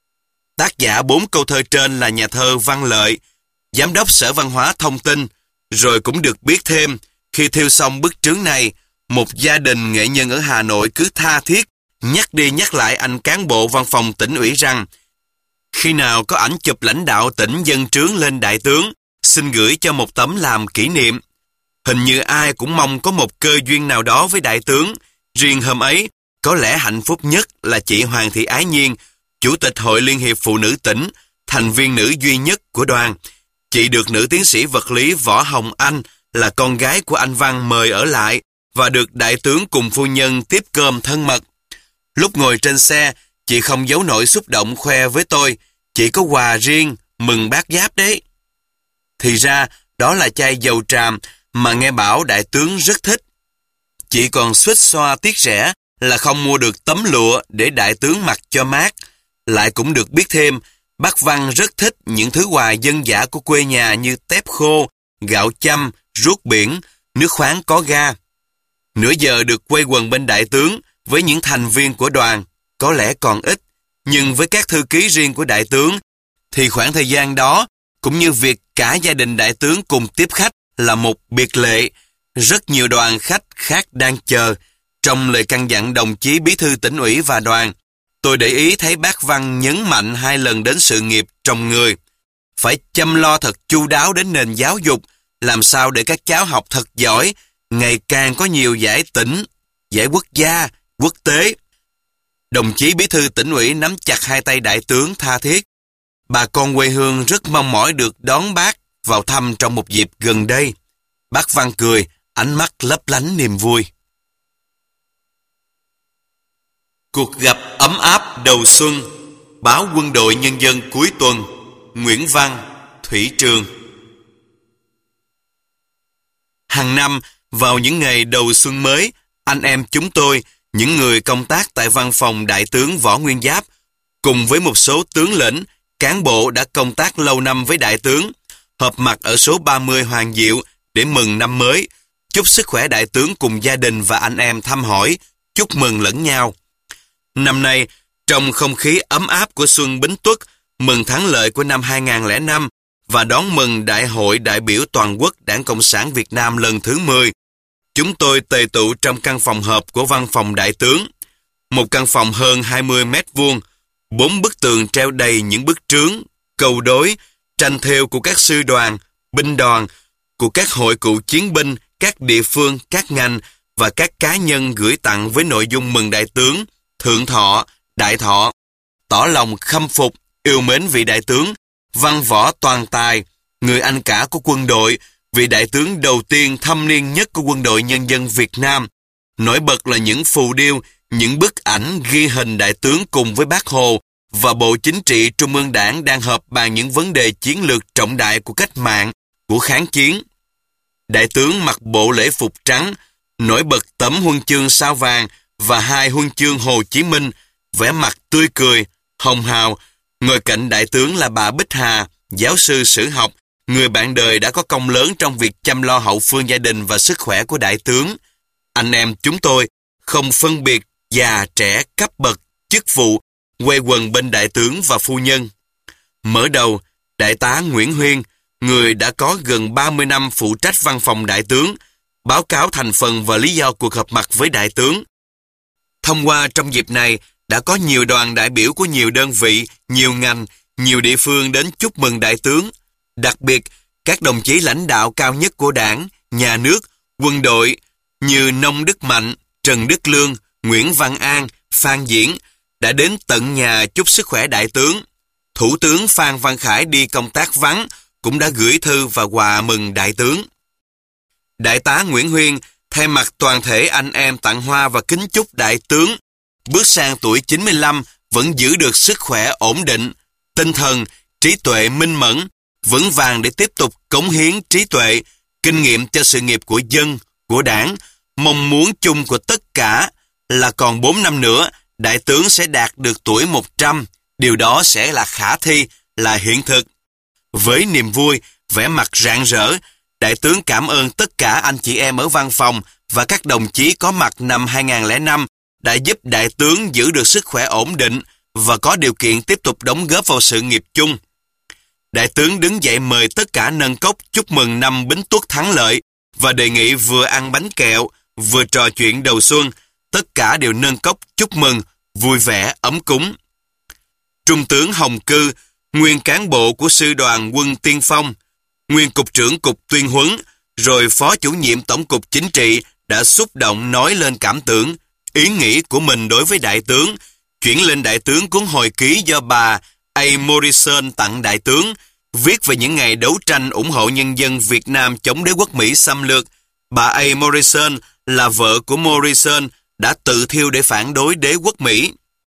Tác giả 4 câu thơ trên là nhà thơ Văn Lợi, Giám đốc Sở Văn hóa Thông tin, rồi cũng được biết thêm, khi thêu xong bức trướng này, một gia đình nghệ nhân ở Hà Nội cứ tha thiết nhắc đi nhắc lại anh cán bộ văn phòng tỉnh ủy rằng khi nào có ảnh chụp lãnh đạo tỉnh dâng trướng lên đại tướng, xin gửi cho một tấm làm kỷ niệm. Hình như ai cũng mong có một cơ duyên nào đó với đại tướng. Riêng hôm ấy, có lẽ hạnh phúc nhất là chị Hoàng Thị Ái Nhiên, Chủ tịch Hội Liên hiệp Phụ nữ tỉnh, thành viên nữ duy nhất của đoàn. Chị được nữ tiến sĩ vật lý Võ Hồng Anh là con gái của anh Văn mời ở lại và được đại tướng cùng phu nhân tiếp cơm thân mật. Lúc ngồi trên xe, chị không giấu nổi xúc động khoe với tôi, chị có quà riêng, mừng bác Giáp đấy. Thì ra, đó là chai dầu tràm mà nghe bảo đại tướng rất thích. Chị còn xuết xoa tiếc rẻ là không mua được tấm lụa để đại tướng mặc cho mát. Lại cũng được biết thêm, bác Văn rất thích những thứ quà dân dã của quê nhà như tép khô, gạo chăm, ruốc biển, nước khoáng có ga. Nửa giờ được quây quần bên đại tướng với những thành viên của đoàn, có lẽ còn ít, nhưng với các thư ký riêng của đại tướng, thì khoảng thời gian đó, cũng như việc cả gia đình đại tướng cùng tiếp khách là một biệt lệ. Rất nhiều đoàn khách khác đang chờ. Trong lời căn dặn đồng chí Bí thư Tỉnh ủy và đoàn, tôi để ý thấy bác Văn nhấn mạnh 2 lần đến sự nghiệp trồng người. Phải chăm lo thật chu đáo đến nền giáo dục, làm sao để các cháu học thật giỏi, ngày càng có nhiều giải tỉnh, giải quốc gia, quốc tế. Đồng chí Bí thư Tỉnh ủy nắm chặt 2 tay đại tướng tha thiết. Bà con quê hương rất mong mỏi được đón bác vào thăm trong một dịp gần đây. Bác Văn cười, ánh mắt lấp lánh niềm vui. Cuộc gặp ấm áp đầu xuân, báo Quân đội Nhân dân cuối tuần. Nguyễn Văn, Thủy Trường. Hàng năm, vào những ngày đầu xuân mới, anh em chúng tôi, những người công tác tại văn phòng đại tướng Võ Nguyên Giáp, cùng với một số tướng lĩnh, cán bộ đã công tác lâu năm với đại tướng, họp mặt ở số 30 Hoàng Diệu để mừng năm mới, chúc sức khỏe đại tướng cùng gia đình và anh em thăm hỏi, chúc mừng lẫn nhau. Năm nay, trong không khí ấm áp của xuân Bính Tuất, mừng thắng lợi của năm 2005 và đón mừng Đại hội đại biểu toàn quốc Đảng Cộng sản Việt Nam lần thứ 10, chúng tôi tề tụ trong căn phòng họp của văn phòng đại tướng. Một căn phòng hơn 20 mét vuông, 4 bức tường treo đầy những bức trướng, câu đối, tranh thêu của các sư đoàn, binh đoàn, của các hội cựu chiến binh, các địa phương, các ngành và các cá nhân gửi tặng với nội dung mừng đại tướng, thượng thọ, đại thọ, tỏ lòng khâm phục, yêu mến vị đại tướng, văn võ toàn tài, người anh cả của quân đội, vị đại tướng đầu tiên thâm niên nhất của Quân đội Nhân dân Việt Nam. Nổi bật là những phù điêu, những bức ảnh ghi hình đại tướng cùng với Bác Hồ và Bộ Chính trị Trung ương Đảng đang họp bàn những vấn đề chiến lược trọng đại của cách mạng, của kháng chiến. Đại tướng mặc bộ lễ phục trắng, nổi bật tấm huân chương sao vàng và 2 huân chương Hồ Chí Minh, vẻ mặt tươi cười, hồng hào. Ngồi cạnh đại tướng là bà Bích Hà, giáo sư sử học, người bạn đời đã có công lớn trong việc chăm lo hậu phương gia đình và sức khỏe của đại tướng. Anh em chúng tôi không phân biệt già trẻ cấp bậc, chức vụ, quây quần bên đại tướng và phu nhân. Mở đầu, đại tá Nguyễn Huyên, người đã có gần 30 năm phụ trách văn phòng đại tướng, báo cáo thành phần và lý do cuộc họp mặt với đại tướng. Thông qua trong dịp này, đã có nhiều đoàn đại biểu của nhiều đơn vị, nhiều ngành, nhiều địa phương đến chúc mừng đại tướng. Đặc biệt, các đồng chí lãnh đạo cao nhất của Đảng, Nhà nước quân đội như Nông Đức Mạnh, Trần Đức Lương, Nguyễn Văn An, Phan Diễn đã đến tận nhà chúc sức khỏe đại tướng. Thủ tướng Phan Văn Khải đi công tác vắng cũng đã gửi thư và quà mừng đại tướng. Đại tá Nguyễn Huyên thay mặt toàn thể anh em tặng hoa và kính chúc đại tướng bước sang tuổi 95 vẫn giữ được sức khỏe ổn định, tinh thần, trí tuệ minh mẫn, vững vàng để tiếp tục cống hiến trí tuệ, kinh nghiệm cho sự nghiệp của dân, của đảng. Mong muốn chung của tất cả là còn 4 năm nữa, đại tướng sẽ đạt được tuổi 100. Điều đó sẽ là khả thi, là hiện thực. Với niềm vui, vẻ mặt rạng rỡ, đại tướng cảm ơn tất cả anh chị em ở văn phòng và các đồng chí có mặt năm 2005 đã giúp đại tướng giữ được sức khỏe ổn định và có điều kiện tiếp tục đóng góp vào sự nghiệp chung. Đại tướng đứng dậy mời tất cả nâng cốc chúc mừng năm Bính Tuất thắng lợi và đề nghị vừa ăn bánh kẹo, vừa trò chuyện đầu xuân. Tất cả đều nâng cốc chúc mừng, vui vẻ, ấm cúng. Trung tướng Hồng Cư, nguyên cán bộ của Sư đoàn Quân Tiên Phong, nguyên cục trưởng cục tuyên huấn, rồi phó chủ nhiệm tổng cục chính trị đã xúc động nói lên cảm tưởng, ý nghĩ của mình đối với đại tướng, chuyển lên đại tướng cuốn hồi ký do bà A. Morrison tặng đại tướng, viết về những ngày đấu tranh ủng hộ nhân dân Việt Nam chống đế quốc Mỹ xâm lược. Bà A. Morrison là vợ của Morrison, đã tự thiêu để phản đối đế quốc Mỹ.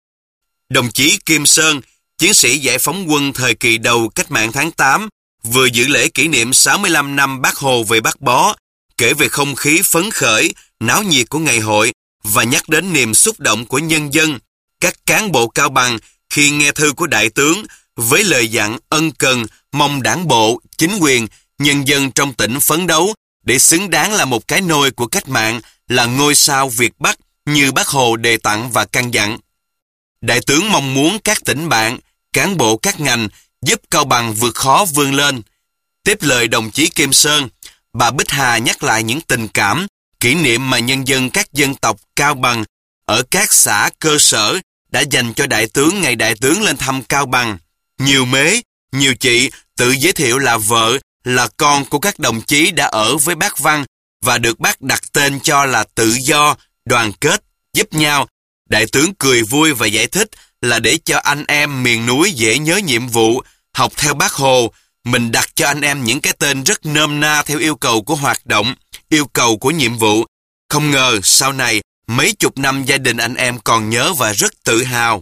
Đồng chí Kim Sơn, chiến sĩ giải phóng quân thời kỳ đầu cách mạng tháng 8, vừa dự lễ kỷ niệm 65 năm Bác Hồ về Bác Bó, kể về không khí phấn khởi, náo nhiệt của ngày hội và nhắc đến niềm xúc động của nhân dân, các cán bộ Cao Bằng khi nghe thư của đại tướng với lời dặn ân cần mong đảng bộ, chính quyền, nhân dân trong tỉnh phấn đấu để xứng đáng là một cái nôi của cách mạng, là ngôi sao Việt Bắc như Bác Hồ đề tặng và căn dặn. Đại tướng mong muốn các tỉnh bạn, cán bộ các ngành giúp Cao Bằng vượt khó vươn lên. Tiếp lời đồng chí Kim Sơn, bà Bích Hà nhắc lại những tình cảm, kỷ niệm mà nhân dân các dân tộc Cao Bằng ở các xã cơ sở đã dành cho đại tướng ngày đại tướng lên thăm Cao Bằng. Nhiều mế, nhiều chị tự giới thiệu là vợ, là con của các đồng chí đã ở với bác Văn và được bác đặt tên cho là tự do, đoàn kết, giúp nhau. Đại tướng cười vui và giải thích là để cho anh em miền núi dễ nhớ nhiệm vụ, học theo bác Hồ, mình đặt cho anh em những cái tên rất nôm na theo yêu cầu của hoạt động, yêu cầu của nhiệm vụ. Không ngờ sau này, mấy chục năm gia đình anh em còn nhớ và rất tự hào.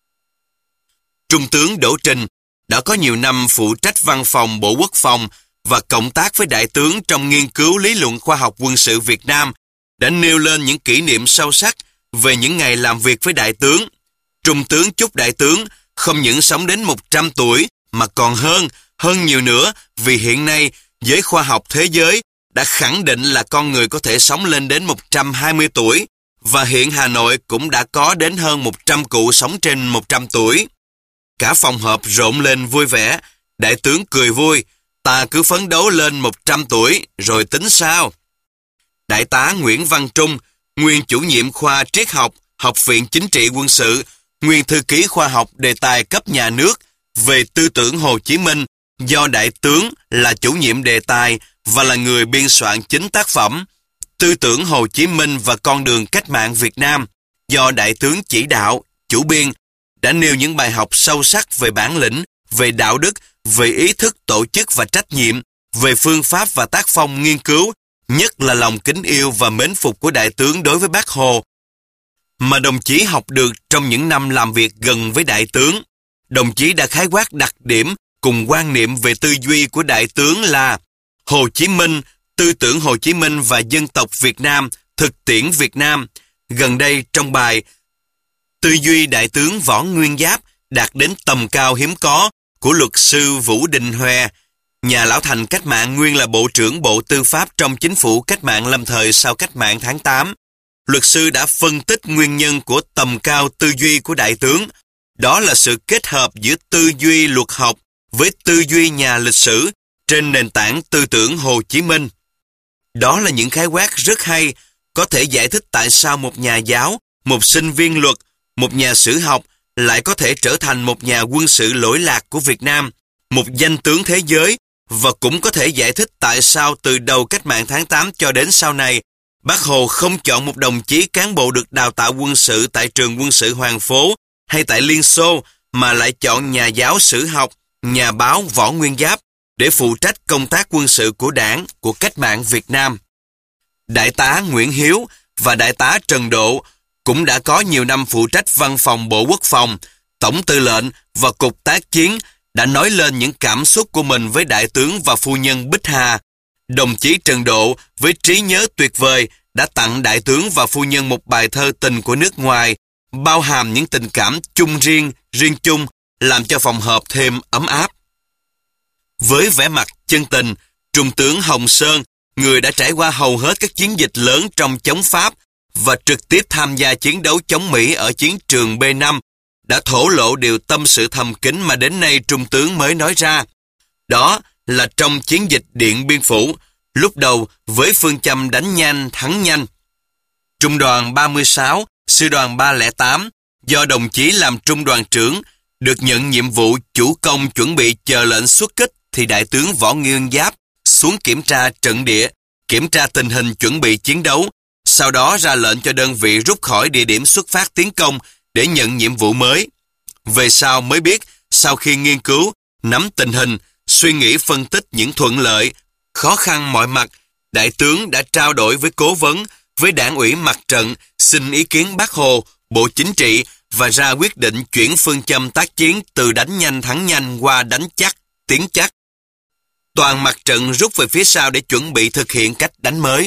Trung tướng Đỗ Trình đã có nhiều năm phụ trách văn phòng Bộ Quốc phòng và cộng tác với đại tướng trong nghiên cứu lý luận khoa học quân sự Việt Nam, đã nêu lên những kỷ niệm sâu sắc về những ngày làm việc với đại tướng. Trung tướng chúc đại tướng không những sống đến 100 tuổi mà còn hơn nhiều nữa, vì hiện nay giới khoa học thế giới đã khẳng định là con người có thể sống lên đến 120 tuổi và hiện Hà Nội cũng đã có đến hơn 100 cụ sống trên 100 tuổi. Cả phòng họp rộn lên vui vẻ, đại tướng cười vui, ta cứ phấn đấu lên 100 tuổi rồi tính sao. Đại tá Nguyễn Văn Trung, nguyên chủ nhiệm khoa triết học, Học viện Chính trị Quân sự, nguyên thư ký khoa học đề tài cấp nhà nước về tư tưởng Hồ Chí Minh, do đại tướng là chủ nhiệm đề tài và là người biên soạn chính tác phẩm Tư tưởng Hồ Chí Minh và con đường cách mạng Việt Nam, do đại tướng chỉ đạo, chủ biên, đã nêu những bài học sâu sắc về bản lĩnh, về đạo đức, về ý thức tổ chức và trách nhiệm, về phương pháp và tác phong nghiên cứu, nhất là lòng kính yêu và mến phục của đại tướng đối với Bác Hồ, mà đồng chí học được trong những năm làm việc gần với đại tướng. Đồng chí đã khái quát đặc điểm cùng quan niệm về tư duy của đại tướng là Hồ Chí Minh, tư tưởng Hồ Chí Minh và dân tộc Việt Nam, thực tiễn Việt Nam. Gần đây trong bài Tư duy đại tướng Võ Nguyên Giáp đạt đến tầm cao hiếm có của luật sư Vũ Đình Hòe, nhà lão thành cách mạng nguyên là Bộ trưởng Bộ Tư pháp trong chính phủ cách mạng lâm thời sau cách mạng tháng 8. Luật sư đã phân tích nguyên nhân của tầm cao tư duy của đại tướng. Đó là sự kết hợp giữa tư duy luật học với tư duy nhà lịch sử trên nền tảng tư tưởng Hồ Chí Minh. Đó là những khái quát rất hay, có thể giải thích tại sao một nhà giáo, một sinh viên luật, một nhà sử học lại có thể trở thành một nhà quân sự lỗi lạc của Việt Nam, một danh tướng thế giới và cũng có thể giải thích tại sao từ đầu cách mạng tháng 8 cho đến sau này, Bác Hồ không chọn một đồng chí cán bộ được đào tạo quân sự tại trường quân sự Hoàng Phố hay tại Liên Xô, mà lại chọn nhà giáo sử học, nhà báo Võ Nguyên Giáp để phụ trách công tác quân sự của Đảng, của cách mạng Việt Nam. Đại tá Nguyễn Hiếu và Đại tá Trần Độ cũng đã có nhiều năm phụ trách văn phòng Bộ Quốc phòng, Tổng tư lệnh và Cục Tác chiến, đã nói lên những cảm xúc của mình với Đại tướng và phu nhân Bích Hà. Đồng chí Trần Độ với trí nhớ tuyệt vời đã tặng Đại tướng và phu nhân một bài thơ tình của nước ngoài, bao hàm những tình cảm chung riêng, riêng chung, làm cho phòng họp thêm ấm áp. Với vẻ mặt chân tình, Trung tướng Hồng Sơn, người đã trải qua hầu hết các chiến dịch lớn trong chống Pháp và trực tiếp tham gia chiến đấu chống Mỹ ở chiến trường B5, đã thổ lộ điều tâm sự thầm kín mà đến nay Trung tướng mới nói ra. Đó là trong chiến dịch Điện Biên Phủ, lúc đầu với phương châm đánh nhanh thắng nhanh. Trung đoàn 36, sư đoàn 308, do đồng chí làm trung đoàn trưởng, được nhận nhiệm vụ chủ công chuẩn bị chờ lệnh xuất kích, thì Đại tướng Võ Nguyên Giáp xuống kiểm tra trận địa, kiểm tra tình hình chuẩn bị chiến đấu, sau đó ra lệnh cho đơn vị rút khỏi địa điểm xuất phát tiến công để nhận nhiệm vụ mới. Về sau mới biết, sau khi nghiên cứu, nắm tình hình, suy nghĩ phân tích những thuận lợi, khó khăn mọi mặt, Đại tướng đã trao đổi với cố vấn, với Đảng ủy Mặt trận, xin ý kiến Bác Hồ, Bộ Chính trị và ra quyết định chuyển phương châm tác chiến từ đánh nhanh thắng nhanh qua đánh chắc, tiến chắc. Toàn mặt trận rút về phía sau để chuẩn bị thực hiện cách đánh mới.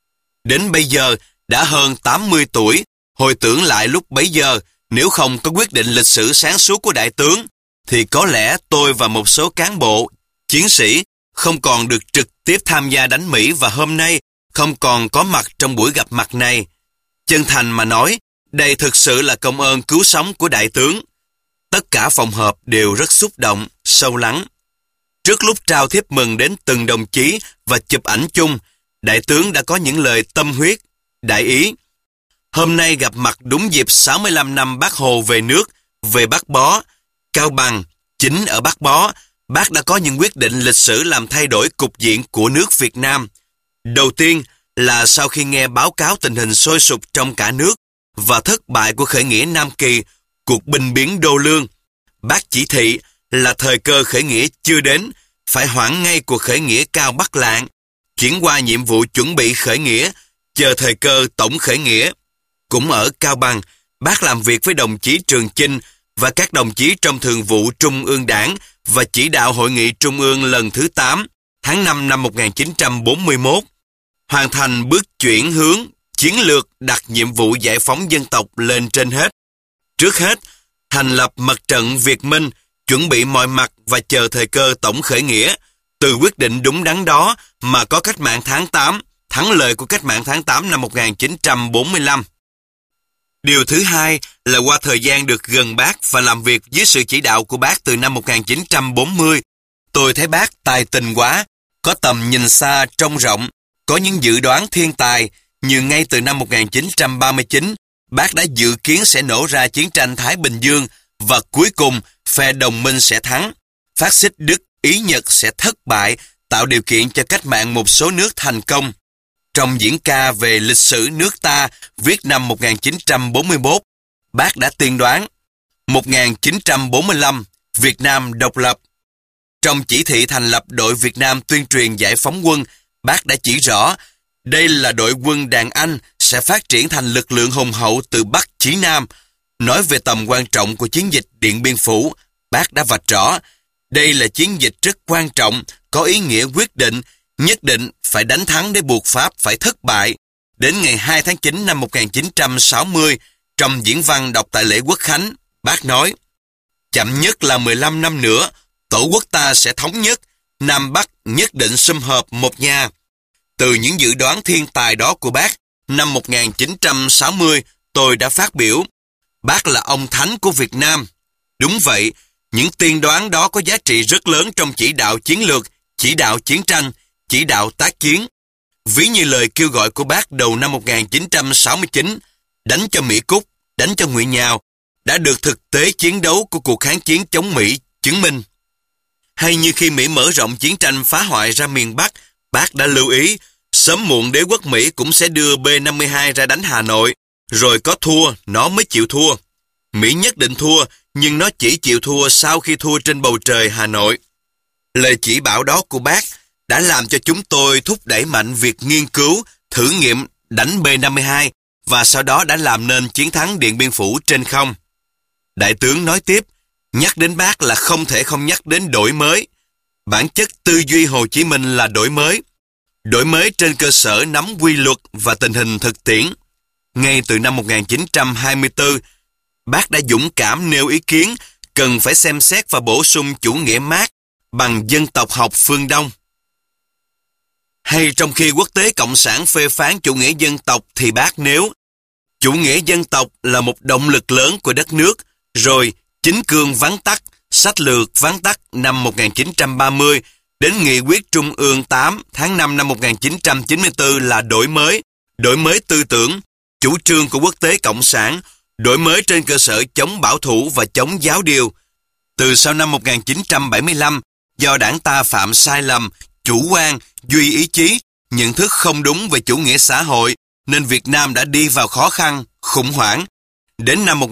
Đến bây giờ, đã hơn 80 tuổi, hồi tưởng lại lúc bấy giờ, nếu không có quyết định lịch sử sáng suốt của Đại tướng, thì có lẽ tôi và một số cán bộ, chiến sĩ không còn được trực tiếp tham gia đánh Mỹ và hôm nay không còn có mặt trong buổi gặp mặt này. Chân thành mà nói, đây thực sự là công ơn cứu sống của Đại tướng. Tất cả phòng họp đều rất xúc động, sâu lắng. Trước lúc trao thiếp mừng đến từng đồng chí và chụp ảnh chung, Đại tướng đã có những lời tâm huyết, đại ý. Hôm nay gặp mặt đúng dịp 65 năm Bác Hồ về nước, về Bác Bó, Cao Bằng. Chính ở Bác Bó, Bác đã có những quyết định lịch sử làm thay đổi cục diện của nước Việt Nam. Đầu tiên là sau khi nghe báo cáo tình hình sôi sục trong cả nước và thất bại của khởi nghĩa Nam Kỳ, cuộc binh biến Đô Lương, Bác chỉ thị là thời cơ khởi nghĩa chưa đến, phải hoãn ngay cuộc khởi nghĩa Cao Bắc Lạng, chuyển qua nhiệm vụ chuẩn bị khởi nghĩa, chờ thời cơ tổng khởi nghĩa. Cũng ở Cao Bằng, Bác làm việc với đồng chí Trường Chinh và các đồng chí trong Thường vụ Trung ương Đảng và chỉ đạo Hội nghị Trung ương lần thứ 8, tháng 5 năm 1941, hoàn thành bước chuyển hướng chiến lược đặt nhiệm vụ giải phóng dân tộc lên trên hết. Trước hết, thành lập mặt trận Việt Minh, chuẩn bị mọi mặt và chờ thời cơ tổng khởi nghĩa. Từ quyết định đúng đắn đó mà có cách mạng tháng 8, thắng lợi của cách mạng tháng 8 năm 1945. Điều thứ hai là qua thời gian được gần Bác và làm việc dưới sự chỉ đạo của Bác từ năm 1940, tôi thấy Bác tài tình quá, có tầm nhìn xa trông rộng, có những dự đoán thiên tài, như ngay từ năm 1939, Bác đã dự kiến sẽ nổ ra chiến tranh Thái Bình Dương và cuối cùng phe đồng minh sẽ thắng. Phát xít Đức, Ý Nhật sẽ thất bại, tạo điều kiện cho cách mạng một số nước thành công. Trong diễn ca về lịch sử nước ta viết năm 1941, Bác đã tiên đoán 1945 Việt Nam độc lập. Trong chỉ thị thành lập đội Việt Nam tuyên truyền giải phóng quân, Bác đã chỉ rõ đây là đội quân đàn anh sẽ phát triển thành lực lượng hùng hậu từ Bắc chí Nam. Nói về tầm quan trọng của chiến dịch Điện Biên Phủ, Bác đã vạch rõ đây là chiến dịch rất quan trọng, có ý nghĩa quyết định, nhất định phải đánh thắng để buộc Pháp phải thất bại. Đến ngày 2 tháng 9 năm 1960, trong diễn văn đọc tại lễ Quốc Khánh, Bác nói, chậm nhất là 15 năm nữa, tổ quốc ta sẽ thống nhất, Nam Bắc nhất định sum họp một nhà. Từ những dự đoán thiên tài đó của Bác, năm 1960 tôi đã phát biểu, Bác là ông thánh của Việt Nam. Đúng vậy, những tiên đoán đó có giá trị rất lớn trong chỉ đạo chiến lược, chỉ đạo chiến tranh, chỉ đạo tác chiến. Ví như lời kêu gọi của Bác đầu năm 1969, đánh cho Mỹ Cúc, đánh cho Ngụy Nhào, đã được thực tế chiến đấu của cuộc kháng chiến chống Mỹ chứng minh. Hay như khi Mỹ mở rộng chiến tranh phá hoại ra miền Bắc, bác đã lưu ý, sớm muộn đế quốc Mỹ cũng sẽ đưa B-52 ra đánh Hà Nội, rồi có thua, nó mới chịu thua. Mỹ nhất định thua, nhưng nó chỉ chịu thua sau khi thua trên bầu trời Hà Nội. Lời chỉ bảo đó của bác đã làm cho chúng tôi thúc đẩy mạnh việc nghiên cứu, thử nghiệm đánh B-52 và sau đó đã làm nên chiến thắng Điện Biên Phủ trên không. Đại tướng nói tiếp, nhắc đến bác là không thể không nhắc đến đổi mới. Bản chất tư duy Hồ Chí Minh là đổi mới. Đổi mới trên cơ sở nắm quy luật và tình hình thực tiễn. Ngay từ năm 1924, bác đã dũng cảm nêu ý kiến cần phải xem xét và bổ sung chủ nghĩa Mác bằng dân tộc học phương Đông. Hay trong khi quốc tế cộng sản phê phán chủ nghĩa dân tộc thì bác nêu chủ nghĩa dân tộc là một động lực lớn của đất nước, rồi chính cương vắn tắt, sách lược vắn tắt năm 1930 đến nghị quyết Trung ương 8 tháng 5 năm 1994 là đổi mới tư tưởng, chủ trương của quốc tế cộng sản, đổi mới trên cơ sở chống bảo thủ và chống giáo điều. Từ sau năm 1975, do đảng ta phạm sai lầm, chủ quan, duy ý chí, nhận thức không đúng về chủ nghĩa xã hội, nên Việt Nam đã đi vào khó khăn, khủng hoảng. Đến năm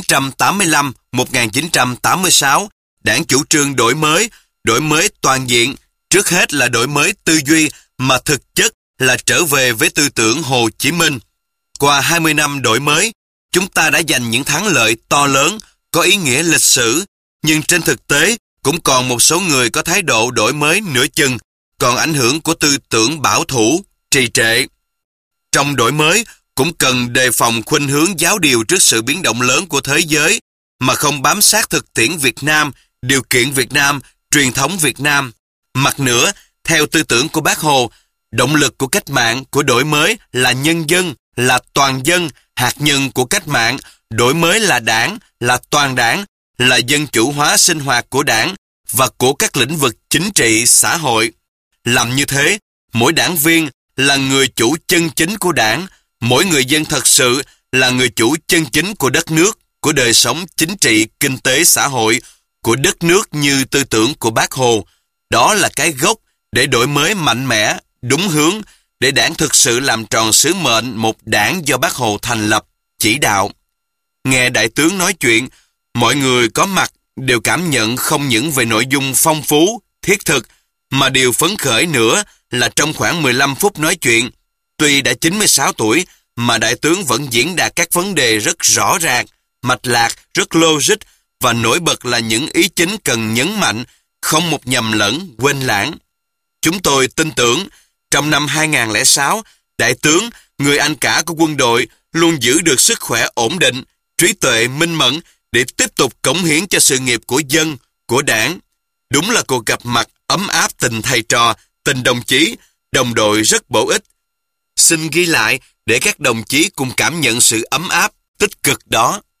1985-1986, đảng chủ trương đổi mới toàn diện, trước hết là đổi mới tư duy mà thực chất là trở về với tư tưởng Hồ Chí Minh. Qua 20 năm đổi mới, chúng ta đã giành những thắng lợi to lớn, có ý nghĩa lịch sử, nhưng trên thực tế cũng còn một số người có thái độ đổi mới nửa chừng, còn ảnh hưởng của tư tưởng bảo thủ, trì trệ. Trong đổi mới, cũng cần đề phòng khuynh hướng giáo điều trước sự biến động lớn của thế giới, mà không bám sát thực tiễn Việt Nam, điều kiện Việt Nam, truyền thống Việt Nam. Mặt nữa, theo tư tưởng của Bác Hồ, động lực của cách mạng, của đổi mới là nhân dân, là toàn dân, hạt nhân của cách mạng, đổi mới là đảng, là toàn đảng, là dân chủ hóa sinh hoạt của đảng và của các lĩnh vực chính trị, xã hội. Làm như thế, mỗi đảng viên là người chủ chân chính của đảng, mỗi người dân thật sự là người chủ chân chính của đất nước, của đời sống chính trị, kinh tế, xã hội, của đất nước như tư tưởng của Bác Hồ. Đó là cái gốc để đổi mới mạnh mẽ, đúng hướng, để đảng thực sự làm tròn sứ mệnh một đảng do Bác Hồ thành lập, chỉ đạo. Nghe đại tướng nói chuyện, mọi người có mặt đều cảm nhận không những về nội dung phong phú, thiết thực, mà điều phấn khởi nữa là trong khoảng 15 phút nói chuyện, tuy đã 96 tuổi mà đại tướng vẫn diễn đạt các vấn đề rất rõ ràng, mạch lạc, rất logic và nổi bật là những ý chính cần nhấn mạnh, không một nhầm lẫn, quên lãng. Chúng tôi tin tưởng, trong năm 2006, đại tướng, người anh cả của quân đội, luôn giữ được sức khỏe ổn định, trí tuệ minh mẫn để tiếp tục cống hiến cho sự nghiệp của dân, của đảng. Đúng là cuộc gặp mặt ấm áp tình thầy trò, tình đồng chí, đồng đội rất bổ ích. Xin ghi lại để các đồng chí cùng cảm nhận sự ấm áp, tích cực đó.